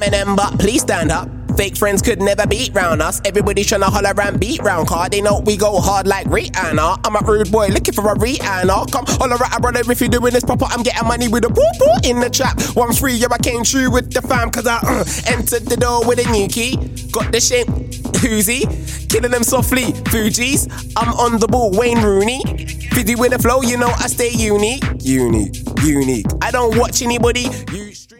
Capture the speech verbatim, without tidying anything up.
Eminem, but please stand up. Fake friends could never beat round us. Everybody tryna holler and beat round car. They know we go hard like Rihanna. I'm a rude boy looking for a Rihanna. Come holler at a brother if you're doing this proper. I'm getting money with a poo-poo in the trap. One free, yeah, I came true with the fam. Cause I uh, entered the door with a new key. Got the shape, Whoosy. Killing them softly, Fugees. I'm on the ball, Wayne Rooney. Fizzy with the flow, you know I stay unique. Unique, unique. I don't watch anybody. You